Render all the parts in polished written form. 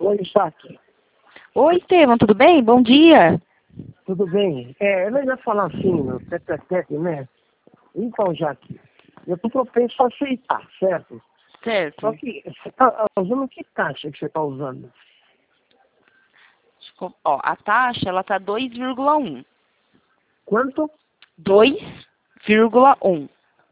Oi, Jaque. Oi, Estevam, tudo bem? Bom dia. Tudo bem? Eu ia falar assim, no tete-a-tete, né? Então, Jaque, eu tô propenso a aceitar, certo? Só Certo. que você tá usando que taxa que você tá usando? Ó, a taxa, ela tá 2,1. Quanto? 2,1.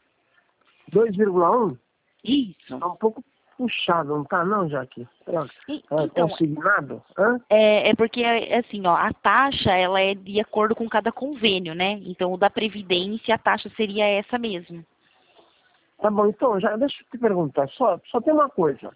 2,1? Isso. Tá um pouco puxado, não tá não, Jaque? Então, Consignado? Hã? é porque, assim, ó, a taxa, ela é de acordo com cada convênio, né? Então, o da Previdência, a taxa seria essa mesmo. Tá bom, então, já deixa eu te perguntar, só tem uma coisa.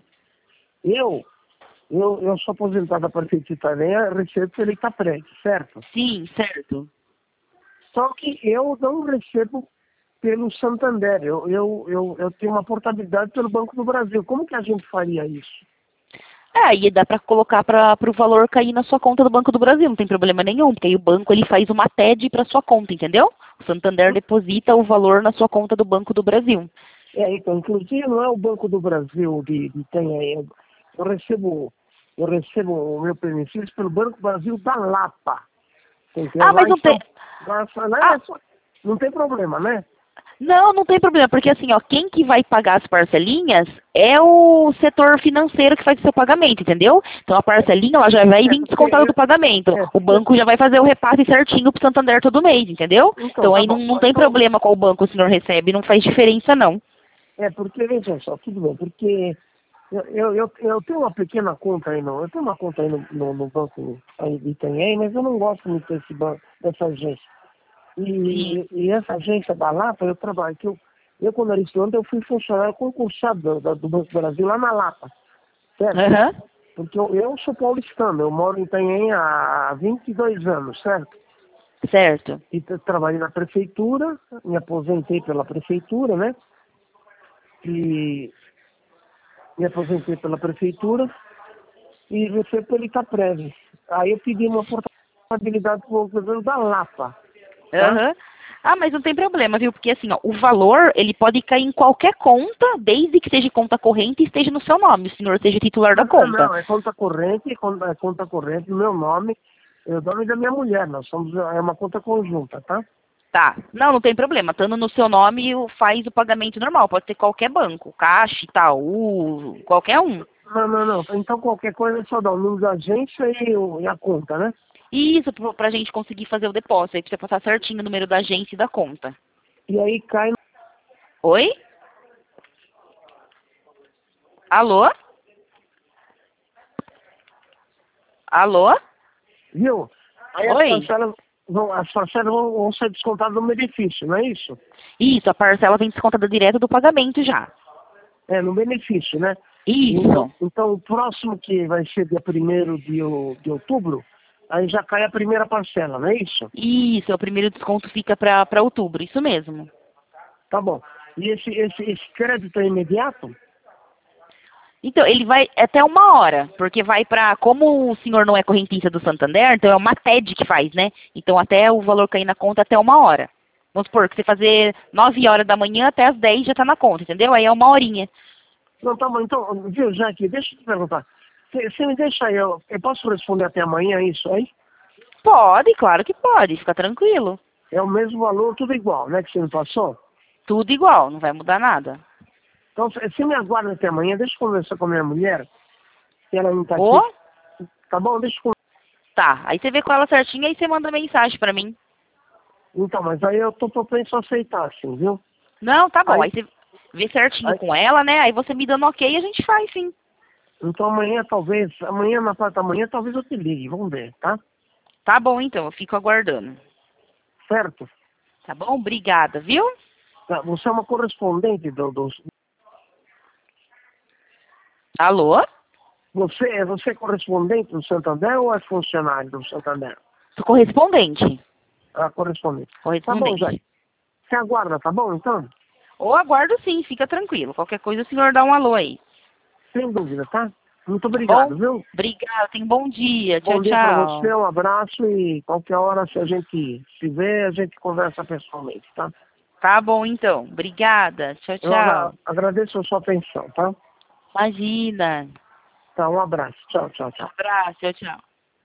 Eu sou aposentado da Prefeitura de Itanhaém, recebo pelo Itapred, certo? Sim, certo. Só que eu não recebo pelo Santander. Eu tenho uma portabilidade pelo Banco do Brasil. Como que a gente faria isso? Aí dá para colocar para o valor cair na sua conta do Banco do Brasil, não tem problema nenhum, porque aí o banco ele faz uma TED para sua conta, entendeu? O Santander deposita o valor na sua conta do Banco do Brasil. Então, inclusive não é o Banco do Brasil de Itanhaém. Eu recebo o meu benefício pelo Banco do Brasil da Lapa. Entendeu? Ah, mas não tem. Ah, Não tem problema, né? não tem problema, porque assim, ó, quem que vai pagar as parcelinhas é o setor financeiro que faz o seu pagamento, entendeu? Então a parcelinha ela já vai vir descontada do pagamento. O banco já vai fazer o repasse certinho pro Santander todo mês, entendeu? Então, Então tá aí bom. não tem problema qual banco o senhor recebe, não faz diferença não. Porque, veja só, tudo bem, porque eu tenho uma pequena conta aí, não. Eu tenho uma conta aí no banco aí de Itanhaém, mas eu não gosto muito desse banco, dessa agência. Sim. E essa agência da Lapa, eu trabalho, eu quando era estudante, eu fui funcionário concursado do Banco do Brasil lá na Lapa, certo? Aham. Porque eu sou paulistano, eu moro em Itanhaém há 22 anos, certo? Certo. E trabalhei na prefeitura, me aposentei pela prefeitura, né? E me aposentei pela prefeitura e recebo pelo Itaprev. Aí eu pedi uma portabilidade para o governo da Lapa, tá? Aham. Ah, mas não tem problema, viu? Porque assim, ó, o valor, ele pode cair em qualquer conta, desde que seja conta corrente e esteja no seu nome, o senhor seja titular da conta. Não, é conta corrente, meu nome, é o nome da minha mulher, é uma conta conjunta, tá? Tá. Não tem problema. Estando no seu nome, faz o pagamento normal. Pode ser qualquer banco. Caixa, Itaú, qualquer um. Não. Então qualquer coisa é só dar o número da agência e a conta, né? E isso pra gente conseguir fazer o depósito. Aí precisa passar certinho o número da agência e da conta. E aí cai, Oi? Alô? Alô? viu? Aí Oi? as parcelas vão ser descontadas no benefício, não é isso? Isso, a parcela vem descontada direto do pagamento já. É, no benefício, né? Isso. Então o próximo que vai ser dia 1º de outubro, aí já cai a primeira parcela, não é isso? Isso, o primeiro desconto fica para outubro, isso mesmo. Tá bom. E esse crédito é imediato? Então, ele vai até 1 hora, porque vai para, como o senhor não é correntista do Santander, então é uma TED que faz, né? Então, até o valor cair na conta até 1 hora. Vamos supor que você fazer 9 horas da manhã até as 10 já está na conta, entendeu? Aí é 1 horinha. Não, tá bom. Então, viu, Jaque, deixa eu te perguntar. Você me deixa aí, eu posso responder até amanhã isso aí? Pode, claro que pode, fica tranquilo. É o mesmo valor, tudo igual, né, que você me passou? Tudo igual, não vai mudar nada. Então, você me aguarda até amanhã, deixa eu conversar com a minha mulher, que ela não tá aqui. Ô, Tá bom? Deixa eu tá. Aí você vê com ela certinho, aí você manda mensagem para mim. Então, mas aí eu tô propenso a aceitar, assim, viu? Não, tá bom. Aí, Aí você vê certinho aí, com ela, né? Aí você me dando ok, a gente faz sim. então amanhã na parte da manhã, talvez eu te ligue, vamos ver, tá? Tá bom, então, eu fico aguardando. Certo? Tá bom? Obrigada, viu? Tá, você é uma correspondente Alô? Você é correspondente do Santander ou é funcionário do Santander? Sou correspondente. Ah, correspondente. Tá bom, Jair. Correspondente. Você aguarda, tá bom, então? Ou aguardo sim, fica tranquilo. Qualquer coisa o senhor dá um alô aí. Sem dúvida, tá? Muito Tá bom? obrigado, viu? Obrigada, tenha um bom dia. Tchau, Bom dia para tchau. você, um abraço e qualquer hora, se a gente se vê, a gente conversa pessoalmente, tá? Tá bom, então. Obrigada. Tchau, Eu tchau. agradeço a sua atenção, tá? Imagina. Tá, um abraço. Tchau, tchau, tchau. Abraço, tchau, tchau.